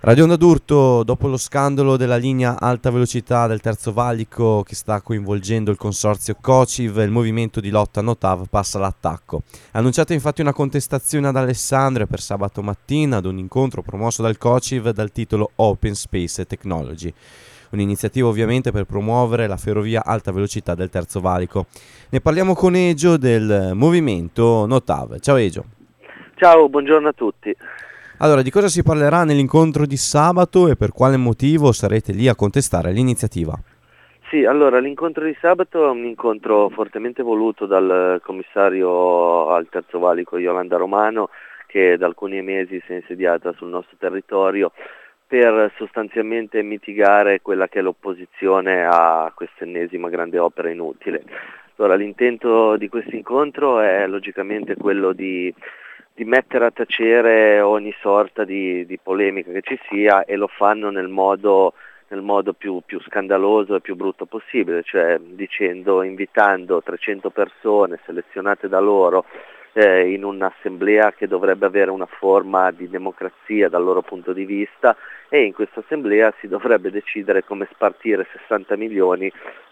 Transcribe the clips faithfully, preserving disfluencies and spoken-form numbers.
Radio Onda d'Urto, dopo lo scandalo della linea alta velocità del Terzo Valico che sta coinvolgendo il consorzio COCIV, il movimento di lotta Notav passa all'attacco. Ha annunciato infatti una contestazione ad Alessandria per sabato mattina ad un incontro promosso dal COCIV dal titolo Open Space Technology. Un'iniziativa ovviamente per promuovere la ferrovia alta velocità del Terzo Valico. Ne parliamo con Egio del movimento Notav. Ciao Egio. Ciao, buongiorno a tutti. Allora, di cosa si parlerà nell'incontro di sabato e per quale motivo sarete lì a contestare l'iniziativa? Sì, allora l'incontro di sabato è un incontro fortemente voluto dal commissario al Terzo Valico Yolanda Romano, che da alcuni mesi si è insediata sul nostro territorio per sostanzialmente mitigare quella che è l'opposizione a questa ennesima grande opera inutile. Allora, l'intento di questo incontro è logicamente quello di di mettere a tacere ogni sorta di, di polemica che ci sia, e lo fanno nel modo, nel modo più, più scandaloso e più brutto possibile, cioè dicendo, invitando trecento persone selezionate da loro eh, in un'assemblea che dovrebbe avere una forma di democrazia dal loro punto di vista, e in questa assemblea si dovrebbe decidere come spartire sessanta milioni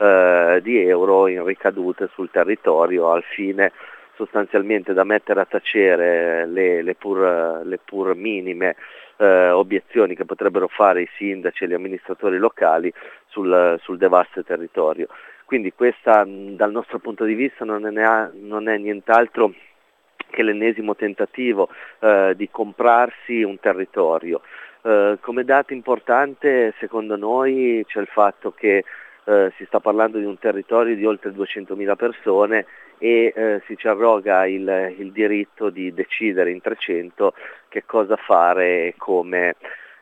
eh, di euro in ricadute sul territorio al fine sostanzialmente da mettere a tacere le, le, pur, le pur minime eh, obiezioni che potrebbero fare i sindaci e gli amministratori locali sul, sul devasto territorio. Quindi questa dal nostro punto di vista non è, non è nient'altro che l'ennesimo tentativo eh, di comprarsi un territorio. Eh, come dato importante secondo noi c'è il fatto che eh, si sta parlando di un territorio di oltre duecentomila persone e eh, si ci arroga il, il diritto di decidere in trecento che cosa fare e come,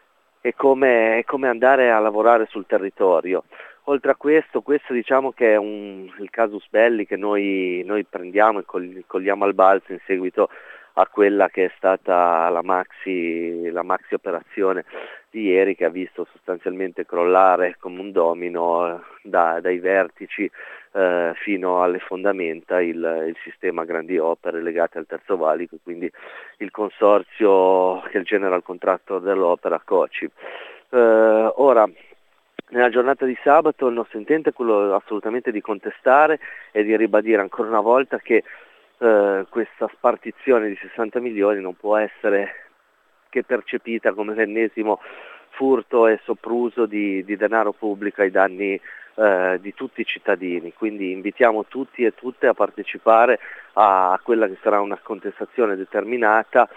e come, e come andare a lavorare sul territorio. Oltre a questo, questo diciamo che è un, il casus belli che noi, noi prendiamo e cogliamo al balzo in seguito a quella che è stata la maxi, la maxi operazione di ieri, che ha visto sostanzialmente crollare come un domino da, dai vertici eh, fino alle fondamenta il, il sistema grandi opere legate al Terzo Valico, quindi il consorzio che è il General Contractor dell'opera COCIV. Eh, ora, nella giornata di sabato il nostro intento è quello assolutamente di contestare e di ribadire ancora una volta che eh, questa spartizione di sessanta milioni non può essere che percepita come l'ennesimo furto e sopruso di, di denaro pubblico ai danni eh, di tutti i cittadini. Quindi invitiamo tutti e tutte a partecipare a quella che sarà una contestazione determinata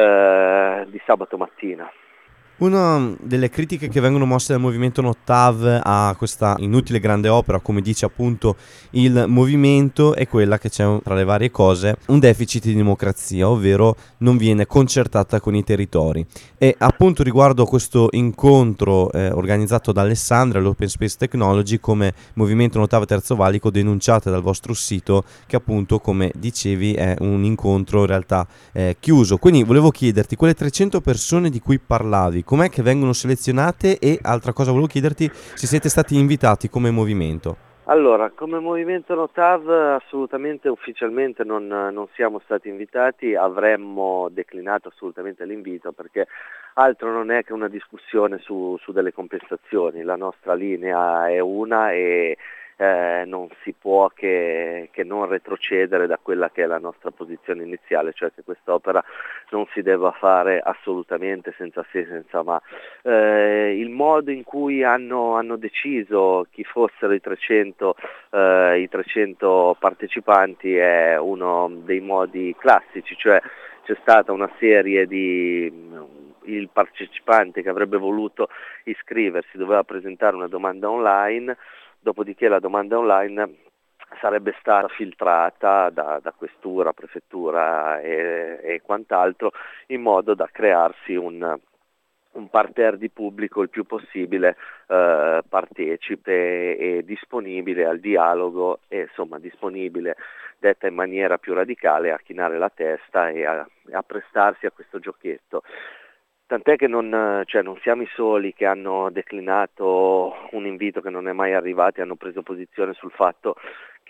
eh, di sabato mattina. Una delle critiche che vengono mosse dal movimento Notav a questa inutile grande opera, come dice appunto il movimento, è quella che c'è tra le varie cose un deficit di democrazia, ovvero non viene concertata con i territori. E appunto riguardo a questo incontro eh, organizzato da Alessandria, l'Open Space Technology, come movimento Notav Terzo Valico denunciate dal vostro sito che appunto, come dicevi, è un incontro in realtà eh, chiuso. Quindi volevo chiederti, quelle trecento persone di cui parlavi, com'è che vengono selezionate? E altra cosa volevo chiederti, se siete stati invitati come movimento. Allora, come movimento Notav assolutamente ufficialmente non, non siamo stati invitati, avremmo declinato assolutamente l'invito perché altro non è che una discussione su, su delle compensazioni. La nostra linea è una e eh, non si può che, che non retrocedere da quella che è la nostra posizione iniziale, cioè che quest'opera non si debba fare assolutamente senza se senza ma. Eh, il modo in cui hanno, hanno deciso chi fossero i trecento, eh, i trecento partecipanti è uno dei modi classici, cioè c'è stata una serie di... il partecipante che avrebbe voluto iscriversi doveva presentare una domanda online, dopodiché la domanda online sarebbe stata filtrata da, da questura, prefettura e, e quant'altro, in modo da crearsi un, un parterre di pubblico il più possibile eh, partecipe e disponibile al dialogo e insomma disponibile, detta in maniera più radicale, a chinare la testa e a, a prestarsi a questo giochetto. Tant'è che non, cioè, non siamo i soli che hanno declinato un invito che non è mai arrivato e hanno preso posizione sul fatto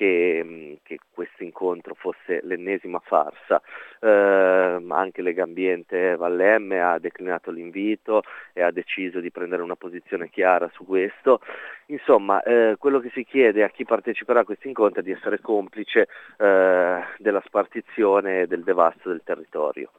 che, che questo incontro fosse l'ennesima farsa. Eh, anche Legambiente Valle M ha declinato l'invito e ha deciso di prendere una posizione chiara su questo. Insomma, eh, quello che si chiede a chi parteciperà a questo incontro è di essere complice eh, della spartizione e del devasto del territorio.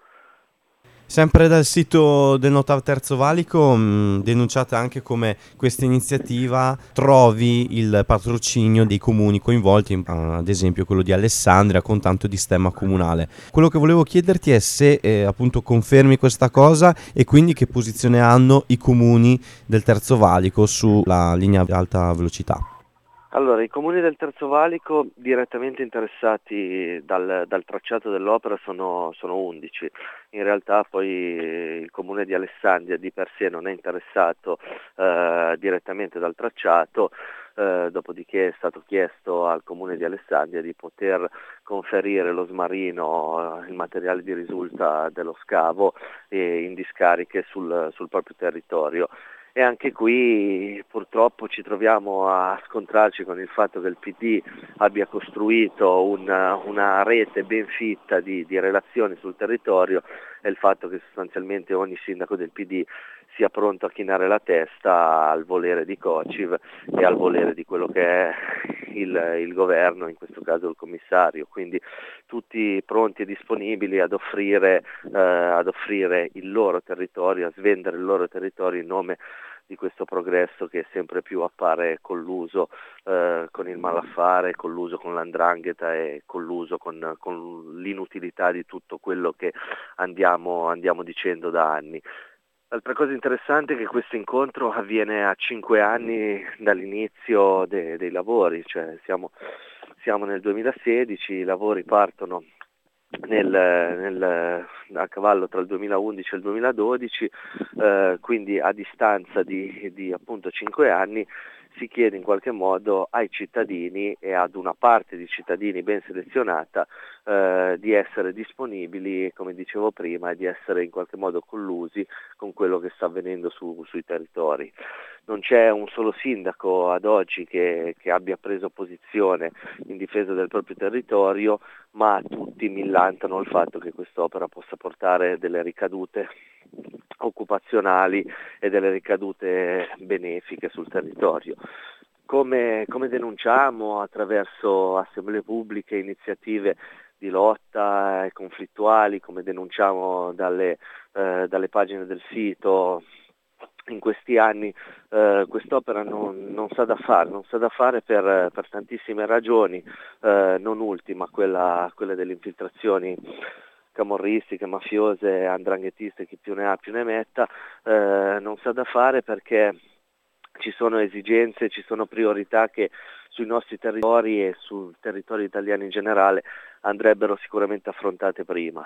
Sempre dal sito del Notav Terzo Valico mh, denunciate anche come questa iniziativa trovi il patrocinio dei comuni coinvolti, in- ad esempio quello di Alessandria con tanto di stemma comunale. Quello che volevo chiederti è se eh, appunto confermi questa cosa e quindi che posizione hanno i comuni del Terzo Valico sulla linea alta velocità. Allora, i comuni del Terzo Valico direttamente interessati dal, dal tracciato dell'opera sono, sono undici. In realtà poi il comune di Alessandria di per sé non è interessato eh, direttamente dal tracciato, eh, dopodiché è stato chiesto al comune di Alessandria di poter conferire lo smarrino, eh, il materiale di risulta dello scavo eh, in discariche sul, sul proprio territorio. E anche qui purtroppo ci troviamo a scontrarci con il fatto che il P D abbia costruito una, una rete ben fitta di, di relazioni sul territorio e il fatto che sostanzialmente ogni sindaco del P D sia pronto a chinare la testa al volere di Cociv e al volere di quello che è il, il governo, in questo caso il commissario, quindi tutti pronti e disponibili ad offrire, eh, ad offrire il loro territorio, a svendere il loro territorio in nome di questo progresso che sempre più appare colluso eh, con il malaffare, colluso con l'andrangheta e colluso con, con l'inutilità di tutto quello che andiamo, andiamo dicendo da anni. L'altra cosa interessante è che questo incontro avviene a cinque anni dall'inizio de- dei lavori, cioè siamo, siamo nel duemilasedici, i lavori partono nel, nel, a cavallo tra il duemilaundici e il duemiladodici, eh, quindi a distanza di, di appunto cinque anni si chiede in qualche modo ai cittadini e ad una parte di cittadini ben selezionata eh, di essere disponibili, come dicevo prima, e di essere in qualche modo collusi con quello che sta avvenendo su, sui territori. Non c'è un solo sindaco ad oggi che, che abbia preso posizione in difesa del proprio territorio, ma tutti millantano il fatto che quest'opera possa portare delle ricadute occupazionali e delle ricadute benefiche sul territorio. Come, come denunciamo attraverso assemblee pubbliche, iniziative di lotta e conflittuali, come denunciamo dalle, eh, dalle pagine del sito, in questi anni eh, quest'opera non, non sa da fare, non sa da fare per, per tantissime ragioni, eh, non ultima quella, quella delle infiltrazioni camorristiche, mafiose, andranghetiste, chi più ne ha più ne metta, eh, non sa da fare perché ci sono esigenze, ci sono priorità che sui nostri territori e sul territorio italiano in generale andrebbero sicuramente affrontate prima.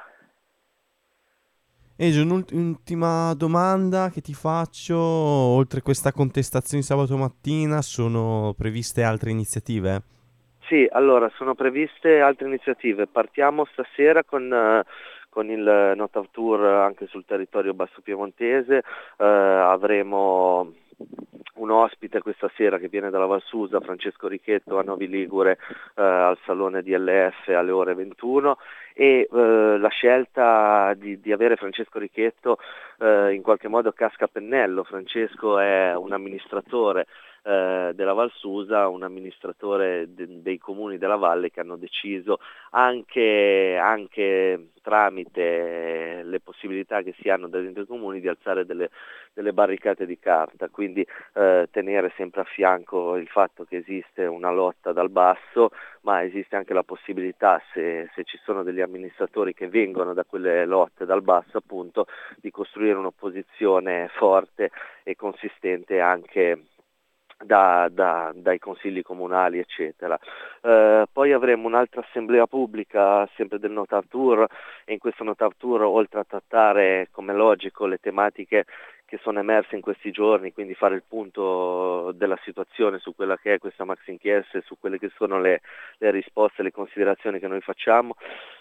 Egio, un'ultima domanda che ti faccio, oltre questa contestazione di sabato mattina, sono previste altre iniziative? Sì, allora sono previste altre iniziative. Partiamo stasera con, eh, con il Notav Tour anche sul territorio basso piemontese. Eh, avremo un ospite questa sera che viene dalla Valsusa, Francesco Richetto, a Novi Ligure, eh, al Salone D L F alle ore ventuno, e eh, la scelta di, di avere Francesco Richetto eh, in qualche modo casca a pennello. Francesco è un amministratore eh, della Valsusa, un amministratore de- dei comuni della valle che hanno deciso anche, anche tramite le possibilità che si hanno dentro i comuni di alzare delle, delle barricate di carta, quindi eh, tenere sempre a fianco il fatto che esiste una lotta dal basso, ma esiste anche la possibilità, se, se ci sono degli amministratori che vengono da quelle lotte dal basso appunto, di costruire un'opposizione forte e consistente anche Da, da, dai consigli comunali eccetera. Eh, poi avremo un'altra assemblea pubblica sempre del Notav Tour, e in questo Notav Tour, oltre a trattare come logico le tematiche che sono emerse in questi giorni, quindi fare il punto della situazione su quella che è questa maxi inchiesta e su quelle che sono le, le risposte e le considerazioni che noi facciamo,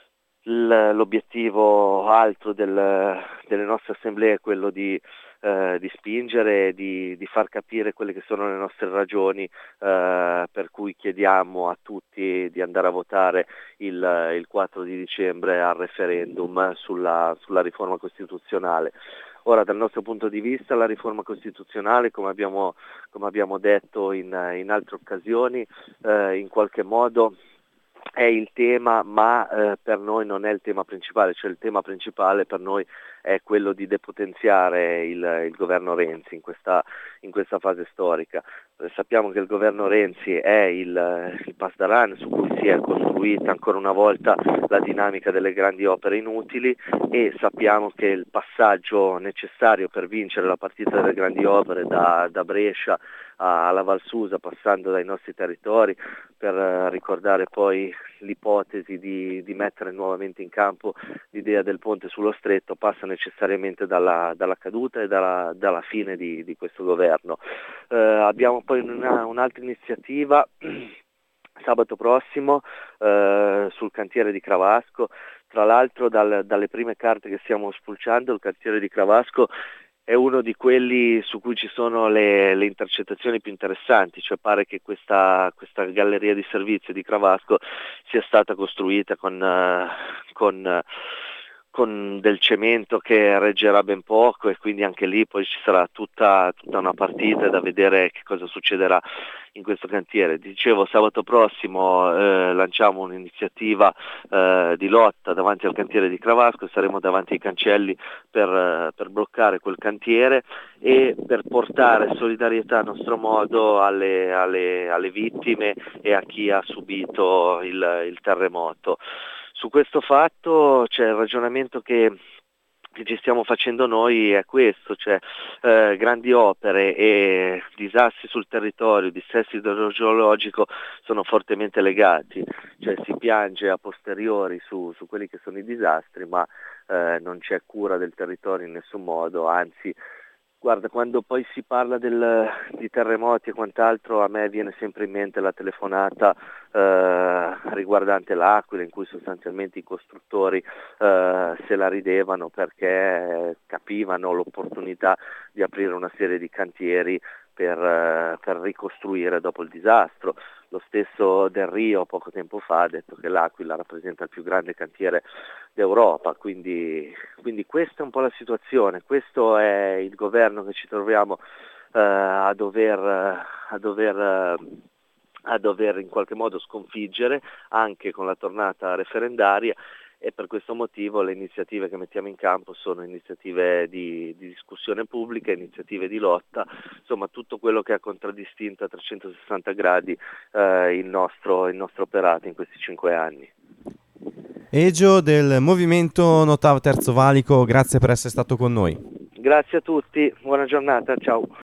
l- l'obiettivo alto del- delle nostre assemblee è quello di, eh, di spingere, di, di far capire quelle che sono le nostre ragioni, eh, per cui chiediamo a tutti di andare a votare il, il quattro di dicembre al referendum sulla, sulla riforma costituzionale. Ora, dal nostro punto di vista, la riforma costituzionale, come abbiamo, come abbiamo detto in, in altre occasioni, eh, in qualche modo è il tema, ma eh, per noi non è il tema principale, cioè il tema principale per noi è quello di depotenziare il, il governo Renzi in questa, in questa fase storica. Eh, sappiamo che il governo Renzi è il, il pasdaran su cui si è costruita ancora una volta la dinamica delle grandi opere inutili, e sappiamo che il passaggio necessario per vincere la partita delle grandi opere da, da Brescia alla Val Susa, passando dai nostri territori, per eh, ricordare poi l'ipotesi di, di mettere nuovamente in campo l'idea del ponte sullo stretto, passa necessariamente dalla, dalla caduta e dalla, dalla fine di, di questo governo. Eh, abbiamo poi una, un'altra iniziativa sabato prossimo eh, sul cantiere di Cravasco. Tra l'altro dal, dalle prime carte che stiamo spulciando, il cantiere di Cravasco è uno di quelli su cui ci sono le, le intercettazioni più interessanti, cioè pare che questa, questa galleria di servizi di Cravasco sia stata costruita con, eh, con, eh, con del cemento che reggerà ben poco, e quindi anche lì poi ci sarà tutta, tutta una partita da vedere che cosa succederà in questo cantiere. Dicevo, sabato prossimo eh, lanciamo un'iniziativa eh, di lotta davanti al cantiere di Cravasco, saremo davanti ai cancelli per, eh, per bloccare quel cantiere e per portare solidarietà a nostro modo alle, alle, alle vittime e a chi ha subito il, il terremoto. Su questo fatto c'è il ragionamento che che ci stiamo facendo noi è questo, cioè eh, grandi opere e disastri sul territorio, dissesto idrogeologico sono fortemente legati, cioè si piange a posteriori su, su quelli che sono i disastri, ma eh, non c'è cura del territorio in nessun modo, anzi. Guarda, quando poi si parla del, di terremoti e quant'altro, a me viene sempre in mente la telefonata eh, riguardante l'Aquila, in cui sostanzialmente i costruttori eh, se la ridevano perché capivano l'opportunità di aprire una serie di cantieri per, eh, per ricostruire dopo il disastro. Lo stesso Del Rio poco tempo fa ha detto che l'Aquila rappresenta il più grande cantiere d'Europa, quindi, quindi questa è un po' la situazione, questo è il governo che ci troviamo eh, a dover, a dover eh, a dover in qualche modo sconfiggere anche con la tornata referendaria, e per questo motivo le iniziative che mettiamo in campo sono iniziative di, di discussione pubblica, iniziative di lotta, insomma tutto quello che ha contraddistinto a trecentosessanta gradi eh, il nostro, il nostro operato in questi cinque anni. Egio del movimento Notav Terzo Valico, grazie per essere stato con noi. Grazie a tutti, buona giornata, ciao.